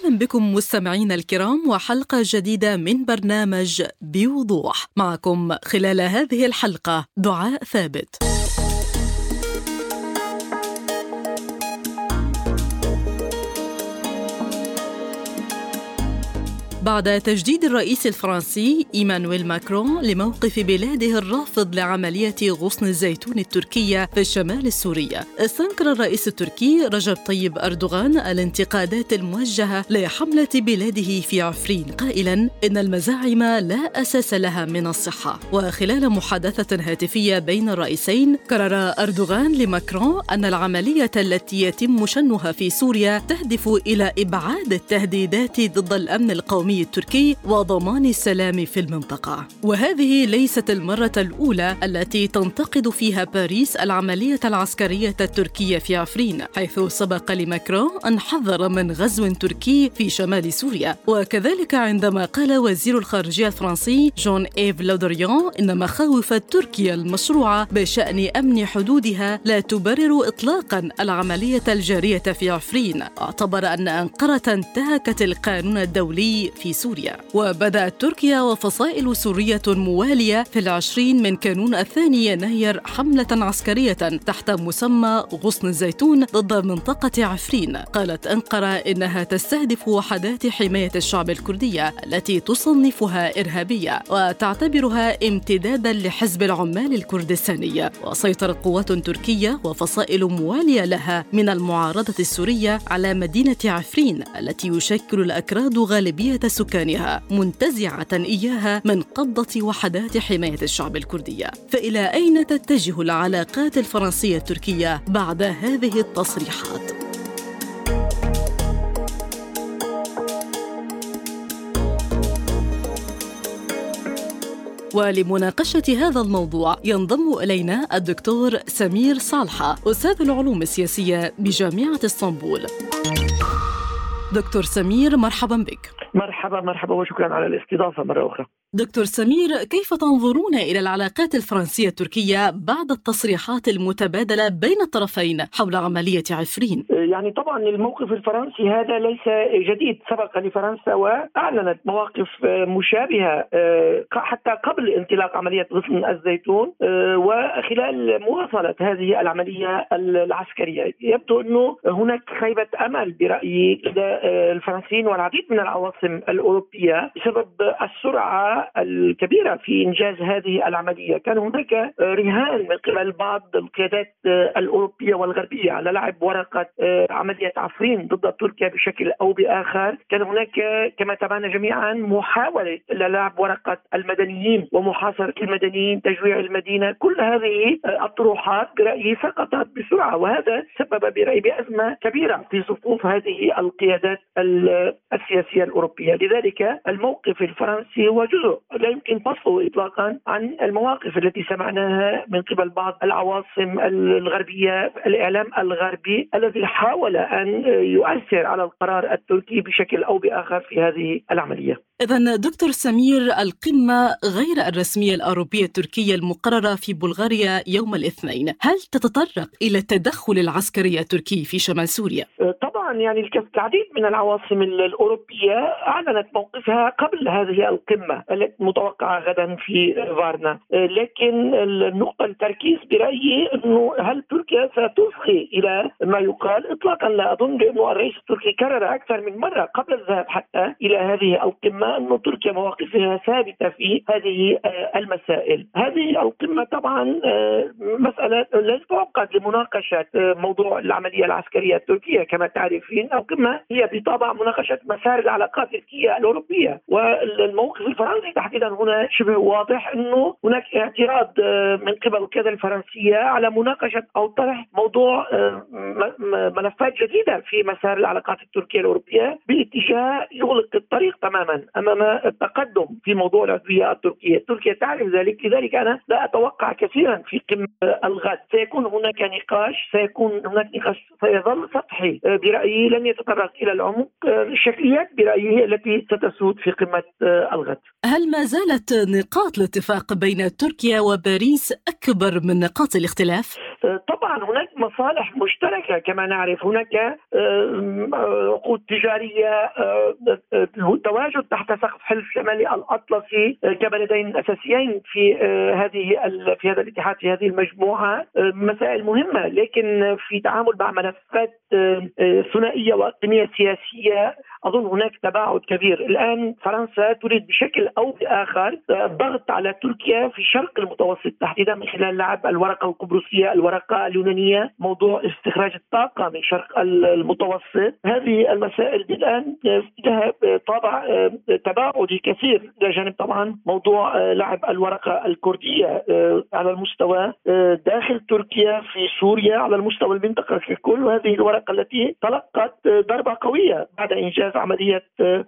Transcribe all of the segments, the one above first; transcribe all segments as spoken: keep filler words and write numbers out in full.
أهلا بكم مستمعينا الكرام وحلقة جديدة من برنامج بوضوح. معكم خلال هذه الحلقة دعاء ثابت. بعد تجديد الرئيس الفرنسي إيمانويل ماكرون لموقف بلاده الرافض لعملية غصن الزيتون التركية في الشمال السوري، استنكر الرئيس التركي رجب طيب أردوغان الانتقادات الموجهة لحملة بلاده في عفرين، قائلا إن المزاعم لا أساس لها من الصحة. وخلال محادثة هاتفية بين الرئيسين، قرر أردوغان لماكرون أن العملية التي يتم شنها في سوريا تهدف إلى إبعاد التهديدات ضد الأمن القومي التركي وضمان السلام في المنطقة. وهذه ليست المرة الأولى التي تنتقد فيها باريس العملية العسكرية التركية في عفرين، حيث سبق لماكرون أن حذر من غزو تركي في شمال سوريا. وكذلك عندما قال وزير الخارجية الفرنسي جون إيف لودريان إن مخاوف تركيا المشروعة بشأن أمن حدودها لا تبرر إطلاقا العملية الجارية في عفرين، اعتبر أن أنقرة انتهكت القانون الدولي في سوريا. وبدأت تركيا وفصائل سورية موالية في العشرين من كانون الثاني يناير حملة عسكرية تحت مسمى غصن الزيتون ضد منطقة عفرين. قالت أنقرة إنها تستهدف وحدات حماية الشعب الكردية التي تصنفها إرهابية وتعتبرها امتدادا لحزب العمال الكردستاني. وسيطرت قوات تركية وفصائل موالية لها من المعارضة السورية على مدينة عفرين التي يشكل الأكراد غالبية سكانها، منتزعة إياها من قبضة وحدات حماية الشعب الكردية. فإلى أين تتجه العلاقات الفرنسية التركية بعد هذه التصريحات؟ ولمناقشة هذا الموضوع ينضم إلينا الدكتور سمير صالحة، أستاذ العلوم السياسية بجامعة اسطنبول. دكتور سمير، مرحبا بك. مرحبا مرحبا وشكرا على الاستضافة مرة أخرى. دكتور سمير، كيف تنظرون إلى العلاقات الفرنسية التركية بعد التصريحات المتبادلة بين الطرفين حول عملية عفرين؟ يعني طبعا الموقف الفرنسي هذا ليس جديد، سبق لفرنسا وأعلنت مواقف مشابهة حتى قبل انطلاق عملية غصن الزيتون وخلال مواصلة هذه العملية العسكرية. يبدو أنه هناك خيبة أمل برأيي لدى الفرنسيين والعديد من العواصم الأوروبية بسبب السرعة الكبيرة في إنجاز هذه العملية. كان هناك رهان من قبل بعض القيادات الأوروبية والغربية على لعب ورقة عملية عفرين ضد تركيا بشكل أو بآخر. كان هناك كما تابعنا جميعا محاولة للعب ورقة المدنيين ومحاصرة المدنيين، تجويع المدينة. كل هذه الطروحات برأيي سقطت بسرعة، وهذا سبب برأيي بأزمة كبيرة في صفوف هذه القيادات السياسية الأوروبية. لذلك الموقف الفرنسي هو جزء لا يمكن فصله إطلاقا عن المواقف التي سمعناها من قبل بعض العواصم الغربية، الإعلام الغربي الذي حاول أن يؤثر على القرار التركي بشكل أو بآخر في هذه العملية. إذن دكتور سمير، القمة غير الرسمية الأوروبية التركية المقررة في بلغاريا يوم الاثنين، هل تتطرق إلى التدخل العسكري التركي في شمال سوريا؟ طبعا يعني العديد من العواصم الأوروبية أعلنت موقفها قبل هذه القمة المتوقعة غدا في فارنا، لكن النقطة التركيز برأيي أنه هل تركيا ستصغي إلى ما يقال؟ إطلاقا لا أظن، لأنه الرئيس التركي كرر أكثر من مرة قبل الذهاب حتى إلى هذه القمة أنه تركيا مواقفها ثابتة في هذه المسائل. هذه القمة طبعا مسألة لا تتوقف لمناقشة موضوع العملية العسكرية التركية. كما تعرفين القمة هي بطبع مناقشة مسار العلاقات التركية الأوروبية، والموقف الفرنسي تحديدا هنا شبه واضح أنه هناك اعتراض من قبل القيادة الفرنسية على مناقشة أو طرح موضوع ملفات جديدة في مسار العلاقات التركية الأوروبية باتجاه يغلق الطريق تماما أمام التقدم في موضوع العضوية التركية. تركيا تعرف ذلك، لذلك أنا لا أتوقع كثيرا في قمة الغد. سيكون هناك نقاش، سيكون هناك نقاش سيظل سطحي برأيي، لن يتطرق إلى العمق. الشكليات برأيي هي التي ستسود في قمة الغد. هل ما زالت نقاط الاتفاق بين تركيا وباريس أكبر من نقاط الاختلاف؟ طبعا هناك مصالح مشتركة كما نعرف، هناك عقود تجارية، التواجد تحت سقف حلف شمالي الأطلسي كبلدين أساسيين في هذه في هذا الاتحاد، في هذه المجموعة، مسائل مهمة. لكن في تعامل مع ملفات ثنائية وإقليمية سياسية أظن هناك تباعد كبير. الآن فرنسا تريد بشكل أو بآخر الضغط على تركيا في شرق المتوسط تحديدا من خلال لعب الورقة القبرصية، الورقة اليونانية، موضوع استخراج الطاقة من شرق المتوسط. هذه المسائل الآن لها طابع تباعدي كثير، إلى جانب طبعا موضوع لعب الورقة الكردية على المستوى داخل تركيا، في سوريا، على المستوى المنطقة ككل. وهذه الورقة التي تلقت ضربة قوية بعد إنجاز عملية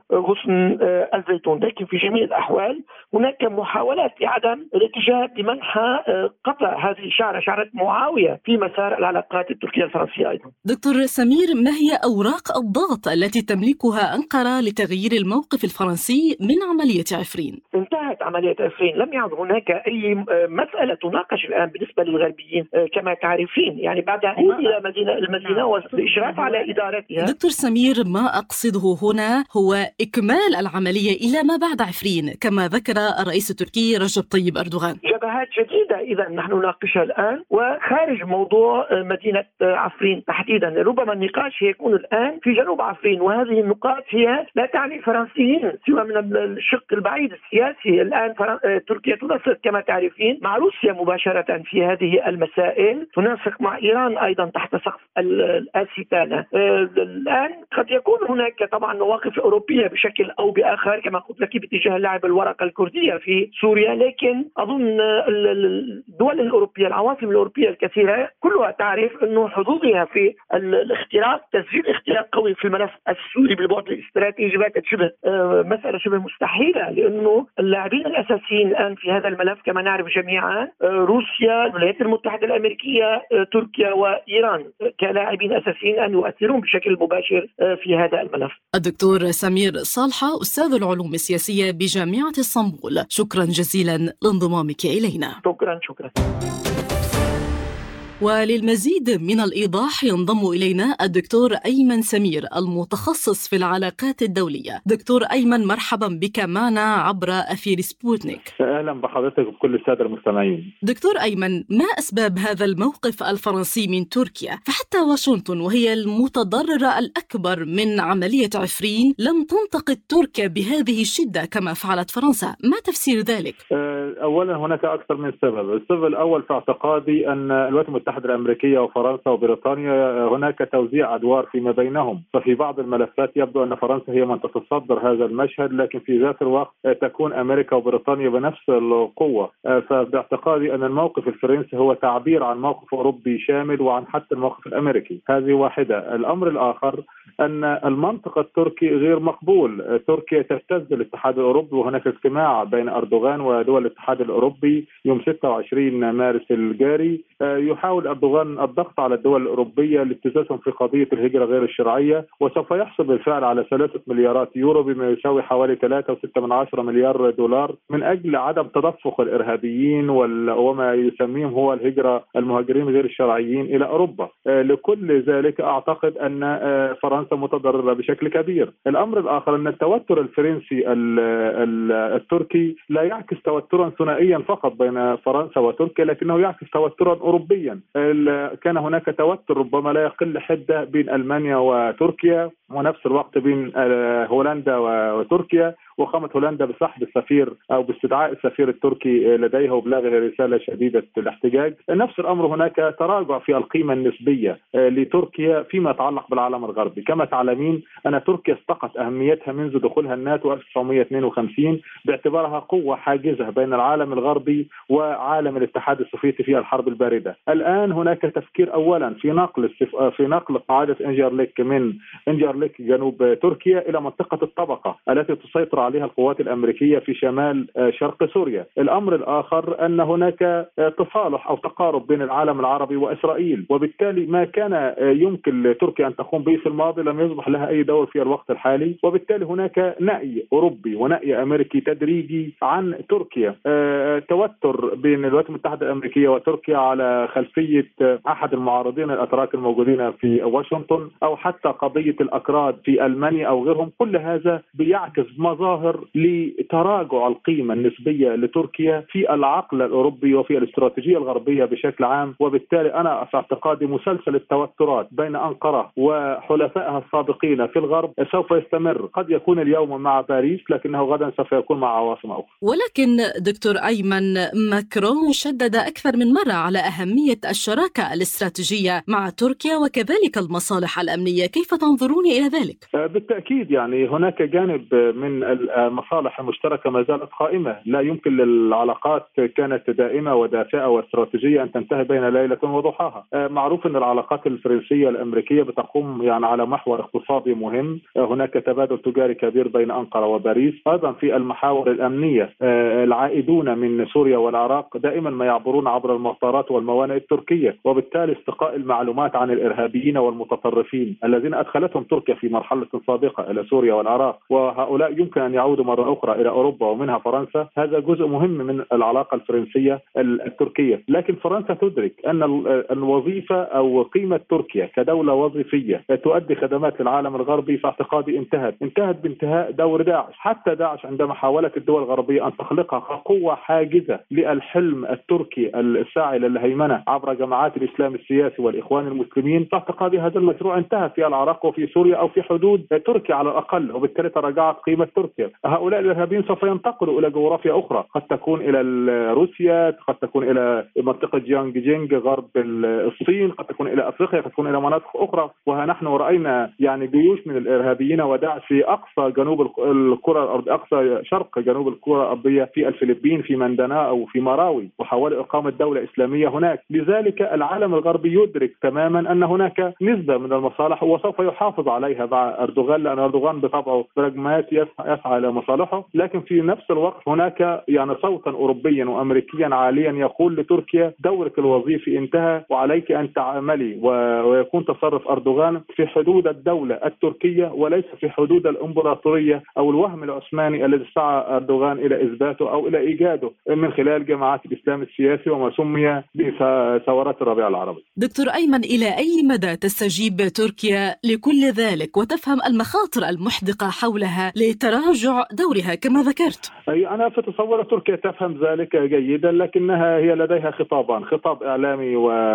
غصن الزيتون. لكن في جميع الأحوال هناك محاولات لعدم الاتجاه لمنح قطع هذه الشعرة، شعرة معاوية، في مسار العلاقات التركية الفرنسية أيضا. دكتور سمير، ما هي أوراق الضغط التي تملكها أنقرة لتغيير الموقف الفرنسي من عملية عفرين؟ انتهت عملية عفرين، لم يعد هناك أي مسألة تناقش الآن بالنسبة للغربيين كما تعرفين، يعني بعد عود إلى مدينة المدينة والإشراف على إدارتها. دكتور سمير، ما أقصده هنا هو إكمال العملية إلى ما بعد عفرين كما ذكر الرئيس التركي رجب طيب أردوغان. جبهات جديدة إذا نحن نناقشها الآن، وخارج موضوع مدينة عفرين تحديدا. ربما النقاش يكون الآن في جنوب عفرين، وهذه النقاط هي لا تعني الفرنسيين سوى من الشق البعيد السياسي. الآن تركيا تنسق كما تعرفين مع روسيا مباشرة في هذه المسائل، تنسق مع إيران أيضا تحت سقف الأستانة. الآن قد يكون هناك طبعا مواقف أوروبية بشكل أو بآخر كما قلت لك باتجاه لعب الورقة الكردية في سوريا، لكن أظن الدول الأوروبية، العواصم الأوروبية الكثيرة كلها تعرف أنه حظوظها في الاختراق، تسجيل اختراق قوي في الملف السوري بالبعد الاستراتيجي باتت شبه مسألة شبه مستحيلة، لأنه اللاعبين الأساسيين الآن في هذا الملف كما نعرف جميعا روسيا، الولايات المتحدة الأمريكية، تركيا وإيران كلاعبين أساسيين أن يؤثرون بشكل مباشر في هذا الملف. الدكتور سمير صالحة، أستاذ العلوم السياسية بجامعة اسطنبول، شكرا جزيلا لانضمامك إلينا. شكرا شكرا. وللمزيد من الإيضاح ينضم إلينا الدكتور أيمن سمير المتخصص في العلاقات الدولية. دكتور أيمن، مرحبا بك معنا عبر أثير سبوتنيك. أهلا بحضرتك وبكل السادة المستمعين. دكتور أيمن، ما أسباب هذا الموقف الفرنسي من تركيا؟ فحتى واشنطن وهي المتضررة الأكبر من عملية عفرين لم تنتقد تركيا بهذه الشدة كما فعلت فرنسا، ما تفسير ذلك؟ أولا هناك أكثر من سبب. السبب الأول في اعتقادي أن الولايات المتحدة الأمريكية وفرنسا وبريطانيا هناك توزيع أدوار فيما بينهم، ففي بعض الملفات يبدو أن فرنسا هي من تتصدر هذا المشهد، لكن في ذات الوقت تكون أمريكا وبريطانيا بنفس القوة. فباعتقادي أن الموقف الفرنسي هو تعبير عن موقف أوروبي شامل وعن حتى الموقف الأمريكي. هذه واحدة. الأمر الآخر أن المنطق التركي غير مقبول. تركيا تبتز الاتحاد الأوروبي، وهناك اجتماع بين أردوغان ودول الاتحاد الأوروبي يوم ستة وعشرين مارس الجاري. يحاول أردوغان الضغط على الدول الأوروبية لابتزازهم في قضية الهجرة غير الشرعية، وسوف يحصل بالفعل على ثلاثة مليارات يورو بما يساوي حوالي ثلاثة وستة من عشرة مليار دولار من أجل عدم تدفق الإرهابيين وما يسميهم هو الهجرة المهاجرين غير الشرعيين إلى أوروبا. لكل ذلك أعتقد أن فرنسا متضررة بشكل كبير. الأمر الآخر أن التوتر الفرنسي التركي لا يعكس توترا ثنائيا فقط بين فرنسا وتركيا، لكنه يعكس توترا أوروبيا. كان هناك توتر ربما لا يقل حدة بين ألمانيا وتركيا، ونفس الوقت بين هولندا وتركيا، وقامت هولندا بسحب السفير أو باستدعاء السفير التركي لديها وبلاغه رسالة شديدة الاحتجاج. نفس الأمر هناك تراجع في القيمة النسبية لتركيا فيما يتعلق بالعالم الغربي. كما تعلمين أن تركيا استقت أهميتها منذ دخولها الناتو ألف وتسعمائة واثنين وخمسين باعتبارها قوة حاجزة بين العالم الغربي وعالم الاتحاد السوفيتي في الحرب الباردة. الآن هناك تفكير أولا في نقل في نقل قاعدة إنجرليك من إنجرليك إنجرليك جنوب تركيا إلى منطقة الطبقة التي تسيطر عليها القوات الأمريكية في شمال شرق سوريا. الأمر الآخر أن هناك تصالح أو تقارب بين العالم العربي وإسرائيل، وبالتالي ما كان يمكن لتركيا أن تقوم به في الماضي لم يصبح لها أي دور في الوقت الحالي، وبالتالي هناك نأي أوروبي ونأي أمريكي تدريجي عن تركيا. أه توتر بين الولايات المتحدة الأمريكية وتركيا على خلفية أحد المعارضين الأتراك الموجودين في واشنطن، أو حتى قضية الأكراد في ألمانيا أو غيرهم، كل هذا بيعكس مظاهر لتراجع القيمة النسبية لتركيا في العقل الأوروبي وفي الاستراتيجية الغربية بشكل عام. وبالتالي أنا في اعتقادي مسلسل التوترات بين أنقرة وحلفائها السابقين في الغرب سوف يستمر، قد يكون اليوم مع باريس لكنه غدا سوف يكون مع عواصم أخرى. ولكن دكتور أيمن، ماكرون شدد أكثر من مرة على أهمية الشراكة الاستراتيجية مع تركيا وكذلك المصالح الأمنية، كيف تنظرون إلى ذلك؟ بالتأكيد يعني هناك جانب من المصالح المشتركة ما زالت قائمة، لا يمكن للعلاقات كانت دائمة ودافئة واستراتيجية أن تنتهي بين ليلة وضحاها. معروف أن العلاقات الفرنسية الأمريكية بتقوم يعني على محور اقتصادي مهم، هناك تبادل تجاري كبير بين أنقرة وباريس. أيضا في المحاور الأمنية العائدون من سوريا والعراق دائما ما يعبرون عبر المطارات والموانئ التركية، وبالتالي استقاء المعلومات عن الإرهابيين والمتطرفين الذين أدخلتهم تركيا في مرحلة سابقة إلى سوريا والعراق، وهؤلاء يمكن أن يعودوا مرة أخرى إلى أوروبا ومنها فرنسا. هذا جزء مهم من العلاقة الفرنسية التركية. لكن فرنسا تدرك أن الوظيفة أو قيمة تركيا كدولة وظيفية تؤدي خدمات للعالم الغربي في اعتقادي انتهت انتهت بانتهاء دور داعش. حتى داعش عندما حاولت الدول الغربية أن تخلقها كقوة حاجزة للحلم التركي الساعي للهيمنة عبر جماعات الإسلام السياسي والإخوان المسلمين، في اعتقادي هذا المشروع انتهى في العراق وفي سوريا أو في حدود تركيا على الأقل، وبالتالي تراجعت قيمة تركيا. هؤلاء الإرهابيين سوف ينتقلوا إلى جغرافيا أخرى، قد تكون إلى روسيا، قد تكون إلى منطقة جيانج جينج غرب الصين، قد تكون إلى أفريقيا، قد تكون إلى مناطق أخرى. ونحن رأينا يعني جيوش من الإرهابيين وداعش في أقصى جنوب الكرة الأرضية، أقصى شرق جنوب الكرة الأرضية، في الفلبين، في مندناء أو في مراوي، وحاول إقامة دولة إسلامية هناك. لذلك العالم الغربي يدرك تماما أن هناك نسبة من المصالح وسوف يحافظ عليها مع أردوغان، لأن أردوغان بطبعه براغماتي يسعى إلى مصالحه. لكن في نفس الوقت هناك يعني صوتا أوروبيا وأمريكيا عاليا يقول لتركيا دورك الوظيفي انتهى وعليك أن تعملي، ويكون تصرف أردوغان في حدود الدولة التركية وليس في حدود الإمبراطورية أو الوهم العثماني الذي سعى أردوغان إلى إثباته أو إلى إيجاده من خلال جماعات الإسلام السياسي وما سمي بثورات الربيع العربي. دكتور أيمن، إلى أي مدى تستجيب تركيا لكل ذلك وتفهم المخاطر المحدقة حولها لتراجع دورها كما ذكرت؟ أي أنا في تصور تركيا تفهم ذلك جيدا، لكنها هي لديها خطابان، خطاب إعلامي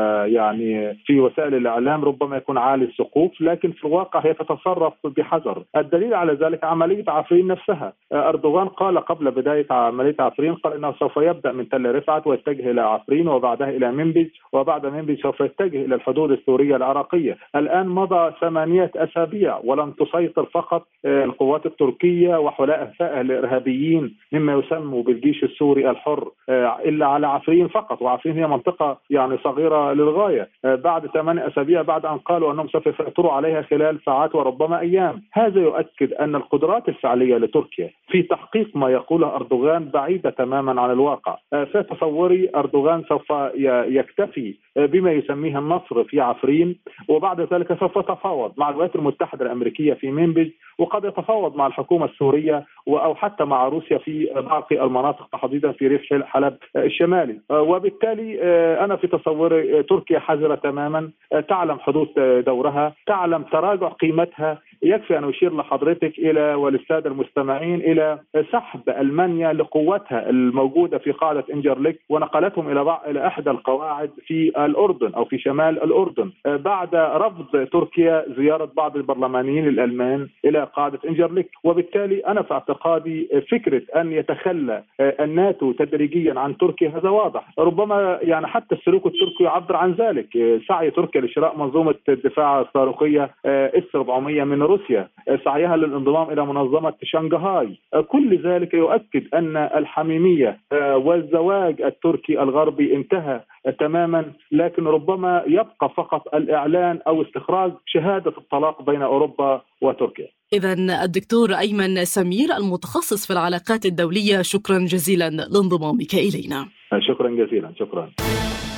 ويعني في وسائل الإعلام ربما يكون عالي السقوف، لكن في الواقع هي تتصرف بحذر. الدليل على ذلك عملية عفرين نفسها. أردوغان قال قبل بداية عملية عفرين قال إنه سوف يبدأ من تل رفعت ويتجه إلى عفرين وبعدها إلى منبج، وبعد منبج سوف يتجه إلى الحدود السورية العراقية. الآن مضى ثمانية أسابيع ولم تسيطر فقط القوات التركية وحلفائها الإرهابيين مما يسمى بالجيش السوري الحر إلا على عفرين فقط، وعفرين هي منطقة يعني صغيرة للغاية. بعد ثمانية أسابيع بعد أن قالوا أنهم سوف يسيطروا عليها خلال ساعات وربما أيام. هذا يؤكد أن القدرات الفعلية لتركيا في تحقيق ما يقوله أردوغان بعيدة تماما عن الواقع. في تصوري أردوغان سوف يكتفي بما يسميه النصر في عفرين، وبعد ذلك سوف يتفاوض مع الولايات المتحدة الأمريكية في منبج، وقد يتفاوض مع الحكومة السورية أو حتى مع روسيا في باقي المناطق تحديدا في ريف حلب الشمالي. وبالتالي أنا في تصوري تركيا حذرة تماما، تعلم حدود دورها، تعلم تراجع قيمتها. يكفي أن أشير لحضرتك إلى وللسادة المستمعين إلى سحب ألمانيا لقوتها الموجودة في قاعدة إنجرليك ونقلتهم إلى إلى إحدى القواعد في الأردن أو في شمال الأردن بعد رفض تركيا زيارة بعض البرلمانيين الألمان إلى قاعدة إنجرليك. وبالتالي أنا في اعتقادي فكرة أن يتخلى الناتو تدريجيا عن تركيا هذا واضح. ربما يعني حتى السلوك التركي يعبر عن ذلك. سعي تركيا لشراء منظومة الدفاع الصاروخية إس أربعمائة من روسيا، سعيها للانضمام إلى منظمة شنغهاي، كل ذلك يؤكد أن الحميمية والزواج التركي الغربي انتهى تماما، لكن ربما يبقى فقط الإعلان أو استخراج شهادة الطلاق بين أوروبا وتركيا. إذن الدكتور أيمن سمير المتخصص في العلاقات الدولية، شكرا جزيلا لانضمامك إلينا. شكرا جزيلا. شكرا.